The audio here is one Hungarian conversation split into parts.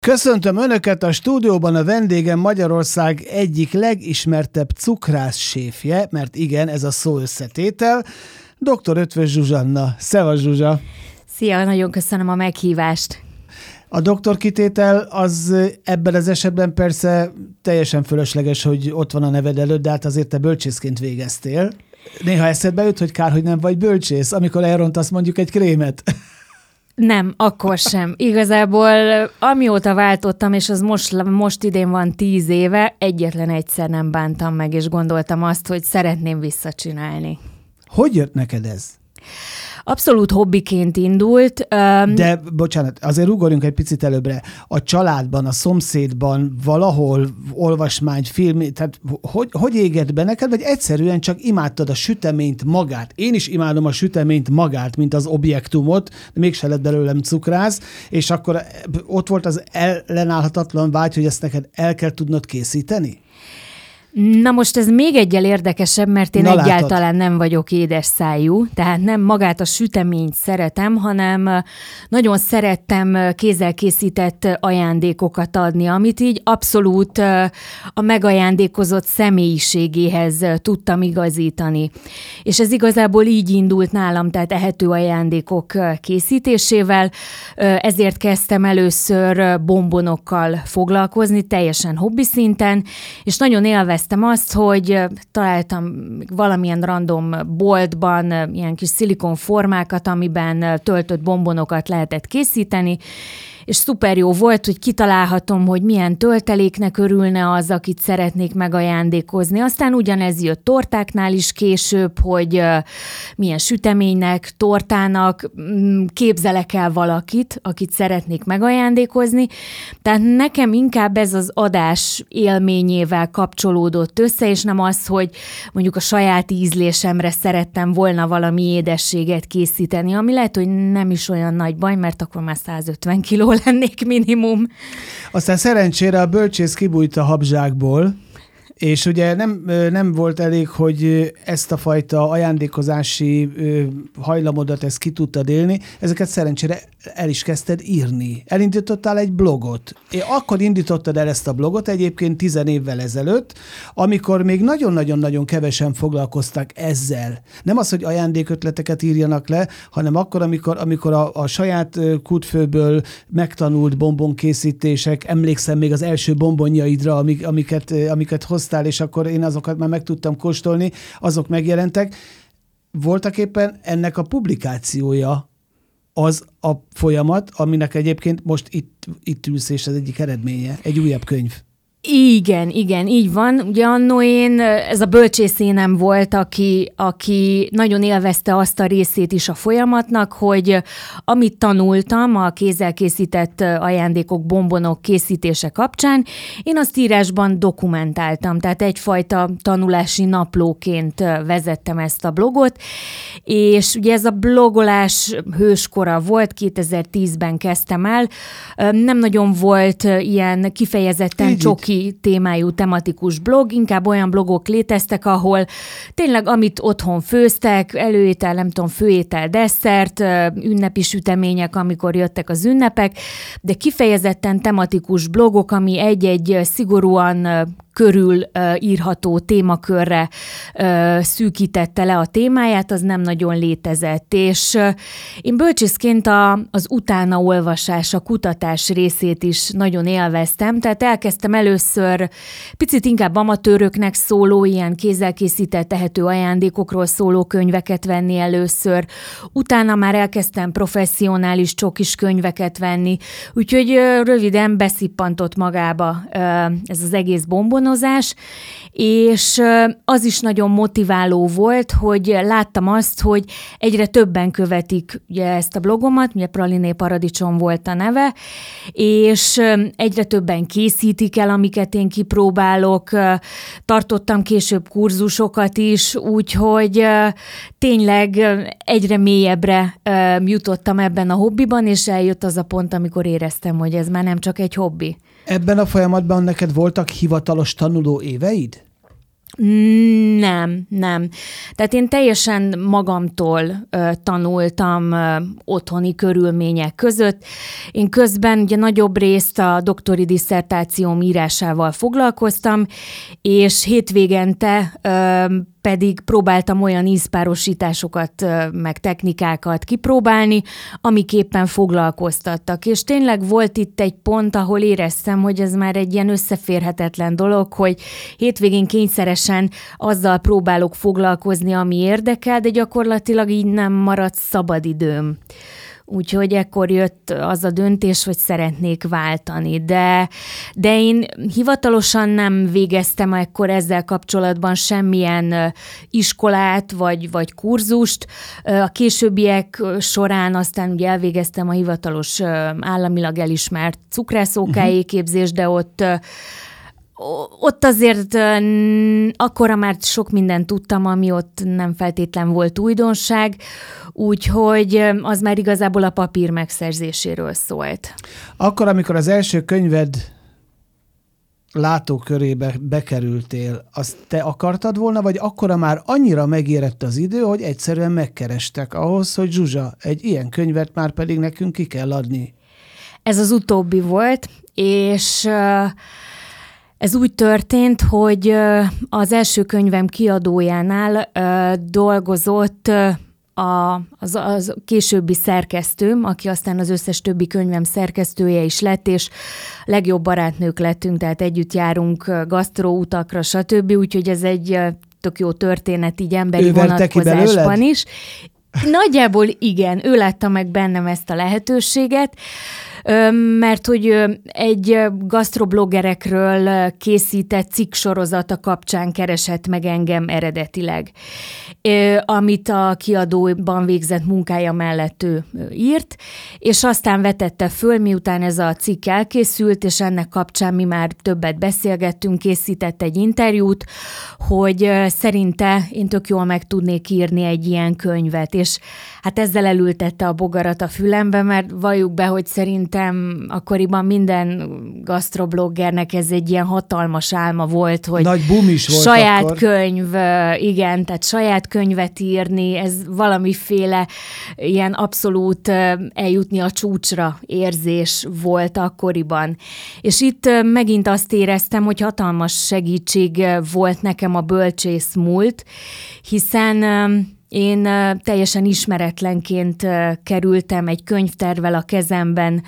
Köszöntöm Önöket a stúdióban, a vendégem Magyarország egyik legismertebb cukrászséfje, mert igen, ez a szó összetétel, dr. Eötvös Zsuzsanna. Szevasz, Zsuzsa! Szia, nagyon köszönöm a meghívást! A doktor kitétel az ebben az esetben persze teljesen fölösleges, hogy ott van a neved előtt, de hát azért te bölcsészként végeztél. Néha eszedbe jut, hogy kár, hogy nem vagy bölcsész, amikor elrontasz mondjuk egy krémet. Nem, akkor sem. Igazából amióta váltottam, és az most idén van 10 éve, egyetlen egyszer nem bántam meg, és gondoltam azt, hogy szeretném visszacsinálni. Hogy jött neked ez? Abszolút hobbiként indult. De, bocsánat, azért ugorjunk egy picit előbbre. A családban, a szomszédban, valahol olvasmány, film, tehát hogy égett be neked, vagy egyszerűen csak imádtad a süteményt magát? Én is imádom a süteményt magát, mint az objektumot, de mégse lett belőlem cukrász, és akkor ott volt az ellenállhatatlan vágy, hogy ezt neked el kell tudnod készíteni? Na most ez még egyel érdekesebb, mert én egyáltalán nem vagyok édes szájú, tehát nem magát a süteményt szeretem, hanem nagyon szerettem kézzel készített ajándékokat adni, amit így abszolút a megajándékozott személyiségéhez tudtam igazítani. És ez igazából így indult nálam, tehát ehető ajándékok készítésével, ezért kezdtem először bombonokkal foglalkozni, teljesen hobbi szinten, és nagyon élveztem azt, hogy találtam valamilyen random boltban ilyen kis szilikonformákat, amiben töltött bombonokat lehetett készíteni, és szuper jó volt, hogy kitalálhatom, hogy milyen tölteléknek örülne az, akit szeretnék megajándékozni. Aztán ugyanez jött tortáknál is később, hogy milyen süteménynek, tortának képzelek el valakit, akit szeretnék megajándékozni. Tehát nekem inkább ez az adás élményével kapcsolódott össze, és nem az, hogy mondjuk a saját ízlésemre szerettem volna valami édességet készíteni, ami lehet, hogy nem is olyan nagy baj, mert akkor már 150 kiló lennék minimum. Aztán szerencsére a bölcsész kibújt a habzsákból, és ugye nem volt elég, hogy ezt a fajta ajándékozási hajlamodat ezt ki tudtad élni, ezeket szerencsére el is kezdted írni. Elindítottál egy blogot. Akkor indítottad el ezt a blogot egyébként 10 évvel ezelőtt, amikor még nagyon-nagyon-nagyon kevesen foglalkoztak ezzel. Nem az, hogy ajándékötleteket írjanak le, hanem akkor, amikor a saját kútfőből megtanult bombonkészítések, emlékszem még az első bombonjaidra, amiket hoztál, és akkor én azokat már meg tudtam kóstolni, azok megjelentek. Voltak éppen ennek a publikációja az a folyamat, aminek egyébként most itt ülsz, és az egyik eredménye, egy újabb könyv. Igen, így van. Ugye annó ez a bölcsészénem volt, aki nagyon élvezte azt a részét is a folyamatnak, hogy amit tanultam a kézzel készített ajándékok, bombonok készítése kapcsán, én azt írásban dokumentáltam, tehát egyfajta tanulási naplóként vezettem ezt a blogot, és ugye ez a blogolás hőskora volt, 2010-ben kezdtem el, nem nagyon volt ilyen kifejezetten csoki témájú tematikus blog, inkább olyan blogok léteztek, ahol tényleg amit otthon főztek, előétel, nem tudom, főétel, desszert, ünnepi sütemények, amikor jöttek az ünnepek, de kifejezetten tematikus blogok, ami egy-egy szigorúan körül írható témakörre szűkítette le a témáját, az nem nagyon létezett. És én bölcsészként az utánaolvasás, a kutatás részét is nagyon élveztem, tehát elkezdtem először picit inkább amatőröknek szóló, ilyen kézzel készített tehető ajándékokról szóló könyveket venni először, utána már elkezdtem professzionális csokis könyveket venni, úgyhogy röviden beszippantott magába ez az egész bombonozás, és az is nagyon motiváló volt, hogy láttam azt, hogy egyre többen követik ugye ezt a blogomat, ugye Praliné Paradicsom volt a neve, és egyre többen készítik el, amiket én kipróbálok, tartottam később kurzusokat is, úgyhogy tényleg egyre mélyebbre jutottam ebben a hobbiban, és eljött az a pont, amikor éreztem, hogy ez már nem csak egy hobbi. Ebben a folyamatban neked voltak hivatalos tanuló éveid? Nem. Tehát én teljesen magamtól tanultam otthoni körülmények között. Én közben ugye nagyobb részt a doktori disszertációm írásával foglalkoztam, és hétvégente pedig próbáltam olyan ízpárosításokat, meg technikákat kipróbálni, amik éppen foglalkoztattak. És tényleg volt itt egy pont, ahol éreztem, hogy ez már egy ilyen összeférhetetlen dolog, hogy hétvégén kényszeresen azzal próbálok foglalkozni, ami érdekel, de gyakorlatilag így nem maradt szabadidőm. Úgyhogy ekkor jött az a döntés, hogy szeretnék váltani. De én hivatalosan nem végeztem ekkor ezzel kapcsolatban semmilyen iskolát vagy kurzust. A későbbiek során aztán ugye elvégeztem a hivatalos államilag elismert cukrász-OK képzést, de ott azért akkora már sok mindent tudtam, ami ott nem feltétlen volt újdonság, úgyhogy az már igazából a papír megszerzéséről szólt. Akkor, amikor az első könyved látókörébe bekerültél, azt te akartad volna, vagy akkora már annyira megérett az idő, hogy egyszerűen megkerestek ahhoz, hogy Zsuzsa, egy ilyen könyvet már pedig nekünk ki kell adni? Ez az utóbbi volt, és ez úgy történt, hogy az első könyvem kiadójánál dolgozott az későbbi szerkesztőm, aki aztán az összes többi könyvem szerkesztője is lett, és legjobb barátnők lettünk, tehát együtt járunk gasztróutakra, stb., úgyhogy ez egy tök jó történet így emberi vonatkozásban is. Nagyjából igen, ő látta meg bennem ezt a lehetőséget, mert hogy egy gasztrobloggerekről készített cikksorozata kapcsán keresett meg engem eredetileg, amit a kiadóban végzett munkája mellett ő írt, és aztán vetette föl, miután ez a cikk elkészült, és ennek kapcsán mi már többet beszélgettünk, készített egy interjút, hogy szerinte én tök jól meg tudnék írni egy ilyen könyvet, és hát ezzel elültette a bogarat a fülembe, mert valljuk be, hogy szerintem akkoriban minden gasztrobloggernek ez egy ilyen hatalmas álma volt, hogy nagy boom is volt saját akkor. könyv, igen, tehát saját könyvet írni, ez valamiféle ilyen abszolút eljutni a csúcsra érzés volt akkoriban. És itt megint azt éreztem, hogy hatalmas segítség volt nekem a bölcsész múlt, hiszen én teljesen ismeretlenként kerültem egy könyvtervvel a kezemben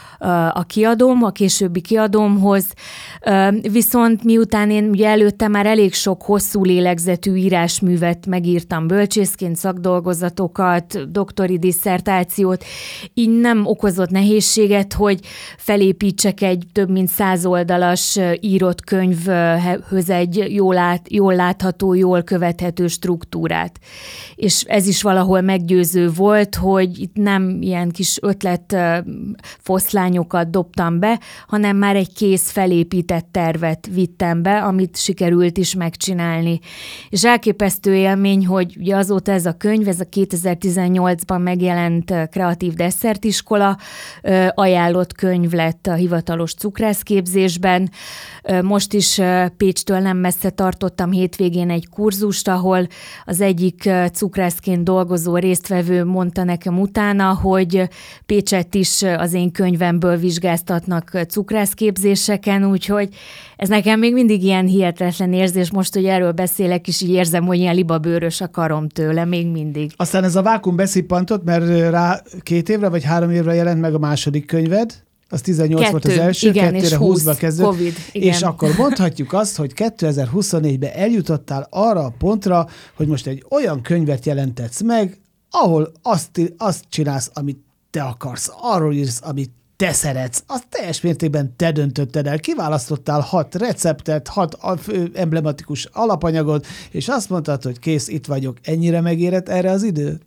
a későbbi kiadómhoz, viszont miután én ugye előtte már elég sok hosszú lélegzetű írásművet megírtam bölcsészként, szakdolgozatokat, doktori disszertációt, így nem okozott nehézséget, hogy felépítsek egy több mint 100 oldalas írott könyvhöz egy jól látható, jól követhető struktúrát. És ez is valahol meggyőző volt, hogy itt nem ilyen kis ötlet foszlányokat dobtam be, hanem már egy kész felépített tervet vittem be, amit sikerült is megcsinálni. És elképesztő élmény, hogy ugye azóta ez a könyv, ez a 2018-ban megjelent Kreatív Desszertiskola ajánlott könyv lett a hivatalos cukrászképzésben. Most is Pécstől nem messze tartottam hétvégén egy kurzust, ahol az egyik cukrászként dolgozó résztvevő mondta nekem utána, hogy Pécsett is az én könyvemből vizsgáztatnak cukrászképzéseken, úgyhogy ez nekem még mindig ilyen hihetetlen érzés. Most, hogy erről beszélek, és így érzem, hogy ilyen libabőrös a karom tőle, még mindig. Aztán ez a vákum beszippantott, mert rá 2 évre vagy 3 évre jelent meg a második könyved, az 18 volt az első, igen, 2-re 20-ba kezdődött, COVID, igen. És akkor mondhatjuk azt, hogy 2024-ben eljutottál arra a pontra, hogy most egy olyan könyvet jelentetsz meg, ahol azt csinálsz, amit te akarsz, arról írsz, amit te szeretsz, azt teljes mértékben te döntötted el. Kiválasztottál 6 receptet, 6 emblematikus alapanyagot, és azt mondtad, hogy kész, itt vagyok. Ennyire megérett erre az idő?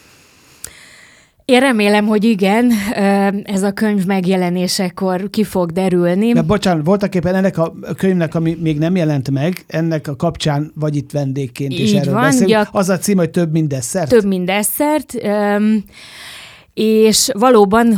Én remélem, hogy igen, ez a könyv megjelenésekor ki fog derülni. De bocsánat, voltaképpen ennek a könyvnek, ami még nem jelent meg, ennek a kapcsán vagy itt vendégként is erről beszélünk. Az a cím, hogy Több mint desszert? Több mint desszert. És valóban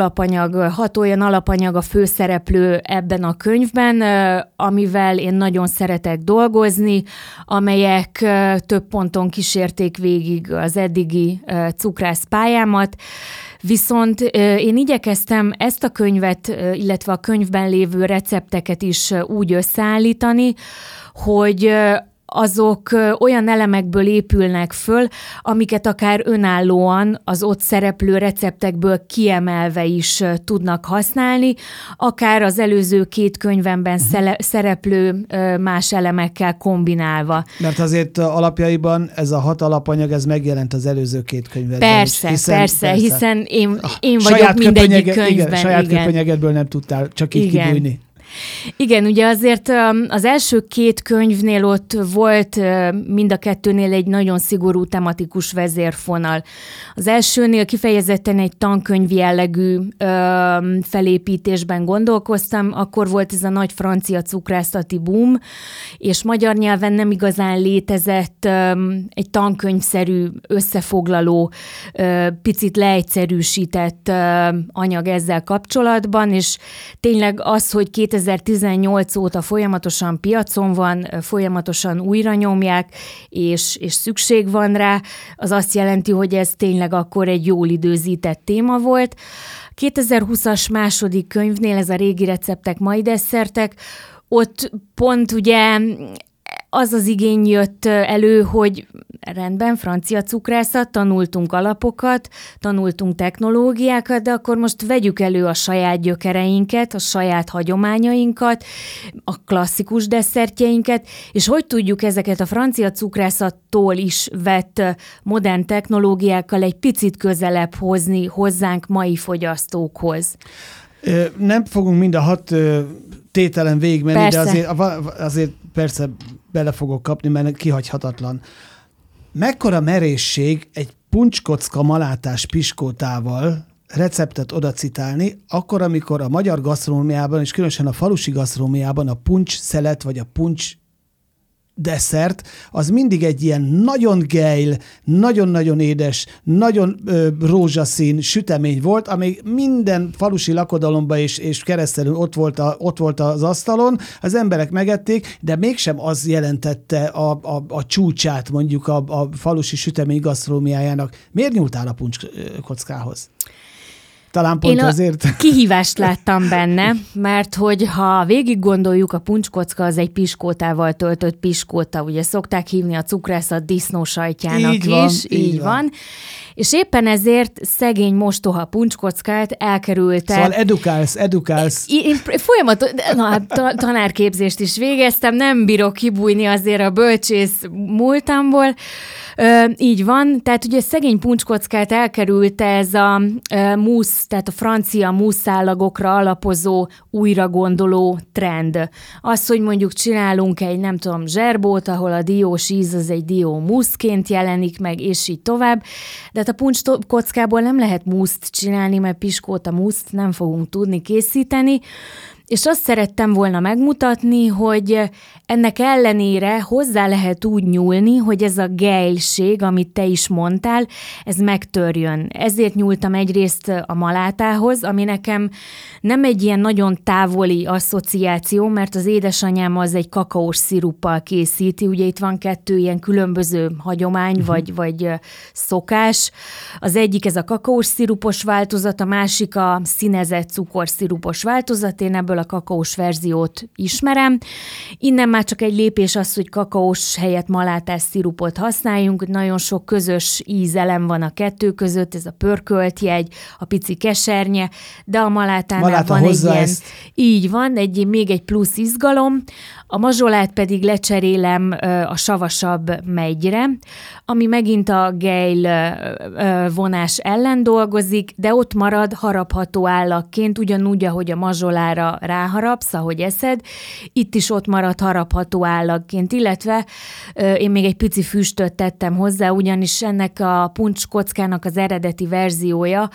6 olyan alapanyag a főszereplő ebben a könyvben, amivel én nagyon szeretek dolgozni, amelyek több ponton kísérték végig az eddigi cukrász pályámat. Viszont én igyekeztem ezt a könyvet, illetve a könyvben lévő recepteket is úgy összeállítani, hogy azok olyan elemekből épülnek föl, amiket akár önállóan az ott szereplő receptekből kiemelve is tudnak használni, akár az előző 2 könyvemben szereplő más elemekkel kombinálva. Mert azért alapjaiban ez a 6 alapanyag, ez megjelent az előző 2 könyvben. Persze, hiszen én vagyok mindegyik könyvben. Igen, saját könyvegedből nem tudtál csak így kibújni. Igen, ugye azért az első 2 könyvnél ott volt mind a 2-nél egy nagyon szigorú tematikus vezérfonal. Az elsőnél kifejezetten egy tankönyv jellegű felépítésben gondolkoztam, akkor volt ez a nagy francia cukrászati boom, és magyar nyelven nem igazán létezett egy tankönyvszerű összefoglaló, picit leegyszerűsített anyag ezzel kapcsolatban, és tényleg az, hogy 2018 óta folyamatosan piacon van, folyamatosan újra nyomják, és szükség van rá, az azt jelenti, hogy ez tényleg akkor egy jól időzített téma volt. 2020-as második könyvnél, ez a régi receptek, mai desszertek, ott pont ugye az az igény jött elő, hogy rendben, francia cukrászat, tanultunk alapokat, tanultunk technológiákat, de akkor most vegyük elő a saját gyökereinket, a saját hagyományainkat, a klasszikus desszertjeinket, és hogy tudjuk ezeket a francia cukrászattól is vett modern technológiákkal egy picit közelebb hozni hozzánk mai fogyasztókhoz. Nem fogunk mind a 6 tételen végigmenni, de azért persze bele fogok kapni, mert kihagyhatatlan. Mekkora merészség egy puncskocka malátás piskótával receptet odacitálni, akkor, amikor a magyar gasztronómiában, és különösen a falusi gasztronómiában a puncs szelet, vagy a puncs desszert, az mindig egy ilyen nagyon gejl, nagyon-nagyon édes, nagyon rózsaszín sütemény volt, ami minden falusi lakodalomban és keresztelül ott volt az asztalon, az emberek megették, de mégsem az jelentette a csúcsát mondjuk a falusi sütemény gasztronómiájának. Miért nyúltál a puncskockához? Talán pont azért. Kihívást láttam benne, mert hogy ha végig gondoljuk, a puncskocka az egy piskótával töltött piskóta, ugye szokták hívni a cukrászat disznósajtjának is. Így van. És éppen ezért szegény mostoha puncskockát elkerülte. Szóval edukálsz. Én tanárképzést is végeztem, nem bírok kibújni azért a bölcsész múltamból. Így van, tehát ugye szegény puncskockát elkerülte ez a musz, tehát a francia muszálagokra alapozó újragondoló trend. Az, hogy mondjuk csinálunk egy, nem tudom, zserbót, ahol a diós íz az egy dió muszként jelenik meg, és így tovább, de hát a puncskockából nem lehet muszt csinálni, mert piskóta muszt nem fogunk tudni készíteni, és azt szerettem volna megmutatni, hogy ennek ellenére hozzá lehet úgy nyúlni, hogy ez a gejlség, amit te is mondtál, ez megtörjön. Ezért nyúltam egyrészt a malátához, ami nekem nem egy ilyen nagyon távoli asszociáció, mert az édesanyám az egy kakaós sziruppal készíti, ugye itt van 2 ilyen különböző hagyomány vagy szokás. Az egyik ez a kakaós szirupos változat, a másik a színezett cukorszirupos változat, én ebből a kakaós verziót ismerem. Innen már csak egy lépés az, hogy kakaós helyett malátás szirupot használjunk, nagyon sok közös ízelem van a 2 között, ez a pörkölt jegy, a pici kesernye, de a malátánál van egy ilyen, ezt. Így van, még egy plusz izgalom, a mazsolát pedig lecserélem a savasabb megyre, ami megint a gejl vonás ellen dolgozik, de ott marad harapható állagként, ugyanúgy, ahogy a mazsolára ráharapsz, ahogy eszed, itt is ott marad harapható állagként, illetve én még egy pici füstöt tettem hozzá, ugyanis ennek a puncskockának az eredeti verziója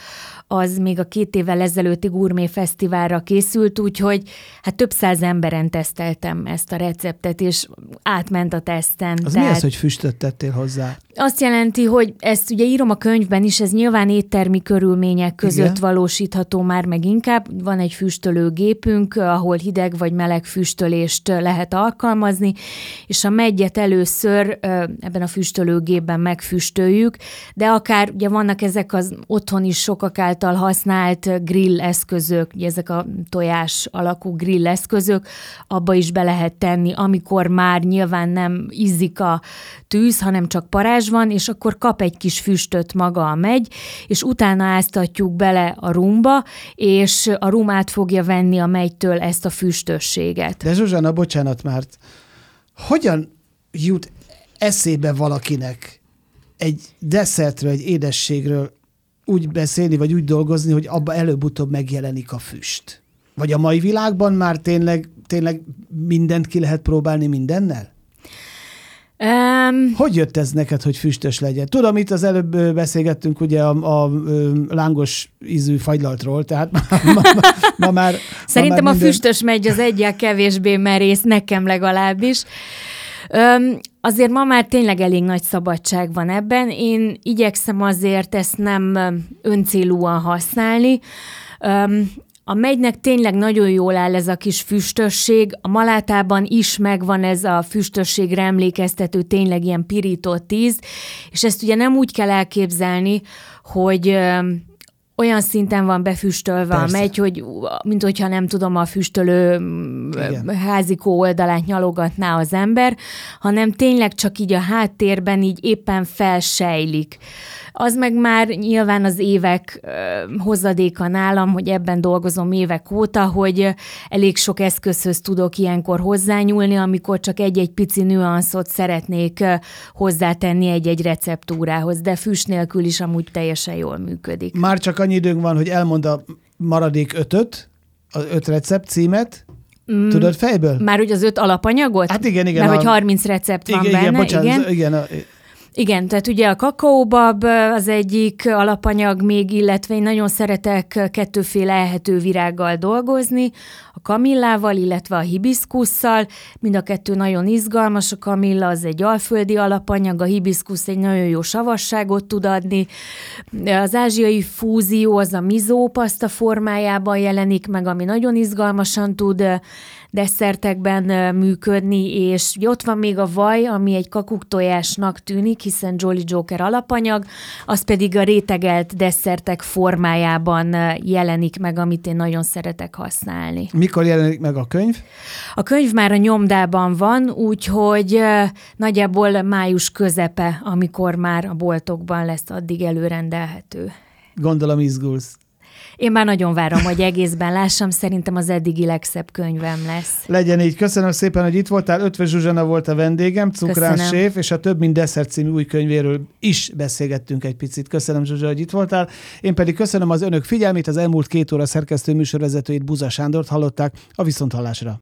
az még a 2 évvel ezelőtti Gourmet Fesztiválra készült, úgyhogy hát több 100 emberen teszteltem ezt a receptet, és átment a teszten. Az mi az, hogy füstöt tettél hozzá? Azt jelenti, hogy ezt ugye írom a könyvben is, ez nyilván éttermi körülmények között Igen. valósítható már meg inkább. Van egy füstölőgépünk, ahol hideg vagy meleg füstölést lehet alkalmazni, és a meggyet először ebben a füstölőgépben megfüstöljük, de akár ugye vannak ezek az otthon is sokak által használt grill eszközök, ugye ezek a tojás alakú grill eszközök, abba is be lehet tenni, amikor már nyilván nem izzik a tűz, hanem csak parázs van, és akkor kap egy kis füstöt maga a megy, és utána áztatjuk bele a rumba, és a rum át fogja venni a megytől ezt a füstösséget. De Zsuzsanna, bocsánat már, hogyan jut eszébe valakinek egy desszertről, egy édességről úgy beszélni, vagy úgy dolgozni, hogy abba előbb-utóbb megjelenik a füst? Vagy a mai világban már tényleg mindent ki lehet próbálni mindennel? Hogy jött ez neked, hogy füstös legyen? Tudom, itt az előbb beszélgettünk ugye a lángos ízű fagylaltról, tehát ma már Szerintem már a füstös megy az egyel kevésbé merész, nekem legalábbis. Azért ma már tényleg elég nagy szabadság van ebben. Én igyekszem azért ezt nem öncélúan használni. A megynek tényleg nagyon jól áll ez a kis füstösség, a malátában is megvan ez a füstösségre emlékeztető tényleg ilyen pirított íz, és ezt ugye nem úgy kell elképzelni, hogy olyan szinten van befüstölve a megy, hogy mint hogyha nem tudom, a füstölő házikó oldalát nyalogatná az ember, hanem tényleg csak így a háttérben így éppen felsejlik. Az meg már nyilván az évek hozadéka nálam, hogy ebben dolgozom évek óta, hogy elég sok eszközhöz tudok ilyenkor hozzányúlni, amikor csak egy-egy pici nüanszot szeretnék hozzátenni egy-egy receptúrához, de füst nélkül is amúgy teljesen jól működik. Már csak annyi időnk van, hogy elmond a maradék 5-öt, az 5 recept címet. Tudod fejből? Már úgy az 5 alapanyagot? Hát igen. Mert hogy 30 recept van benne. Igen, bocsánat, Igen, tehát ugye a kakaóbab az egyik alapanyag még, illetve én nagyon szeretek 2 ehető virággal dolgozni, a kamillával, illetve a hibiszkusszal. Mind a 2 nagyon izgalmas, a kamilla az egy alföldi alapanyag, a hibiszkusz egy nagyon jó savasságot tud adni. Az ázsiai fúzió az a mizó paszta formájában jelenik meg, ami nagyon izgalmasan tud desszertekben működni, és ott van még a vaj, ami egy kakuktojásnak tűnik, hiszen Jolly Joker alapanyag, az pedig a rétegelt desszertek formájában jelenik meg, amit én nagyon szeretek használni. Mikor jelenik meg a könyv? A könyv már a nyomdában van, úgyhogy nagyjából május közepe, amikor már a boltokban lesz addig előrendelhető. Gondolom izgulsz. Én már nagyon várom, hogy egészben lássam, szerintem az eddigi legszebb könyvem lesz. Legyen így. Köszönöm szépen, hogy itt voltál. Ötvös Zsuzsanna volt a vendégem, cukrászséf, és a Több mint desszert című új könyvéről is beszélgettünk egy picit. Köszönöm, Zsuzsa, hogy itt voltál. Én pedig köszönöm az önök figyelmét, az elmúlt 2 óra szerkesztő műsorvezetőjét, Buza Sándort hallották. A viszonthallásra.